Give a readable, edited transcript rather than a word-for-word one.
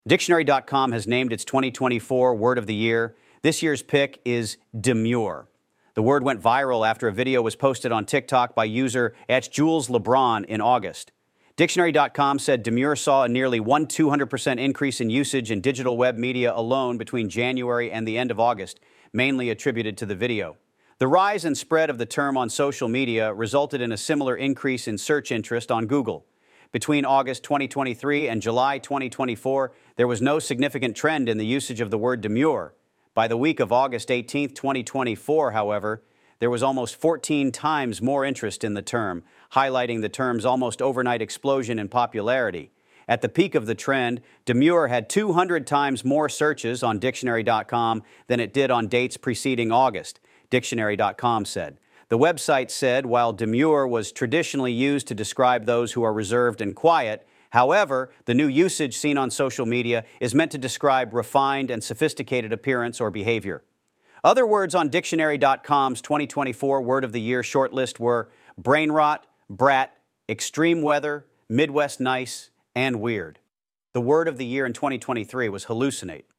Dictionary.com has named its 2024 Word of the Year. This year's pick is demure. The word went viral after a video was posted on TikTok by user @JulesLeBron in August. Dictionary.com said demure saw a nearly 200% increase in usage in digital web media alone between January and the end of August, mainly attributed to the video. The rise and spread of the term on social media resulted in a similar increase in search interest on Google. Between August 2023 and July 2024, there was no significant trend in the usage of the word demure. By the week of August 18, 2024, however, there was almost 14 times more interest in the term, highlighting the term's almost overnight explosion in popularity. At the peak of the trend, demure had 200 times more searches on Dictionary.com than it did on dates preceding August, Dictionary.com said. The website said while demure was traditionally used to describe those who are reserved and quiet, however, the new usage seen on social media is meant to describe refined and sophisticated appearance or behavior. Other words on Dictionary.com's 2024 Word of the Year shortlist were brain rot, brat, extreme weather, Midwest nice, and weird. The word of the year in 2023 was hallucinate.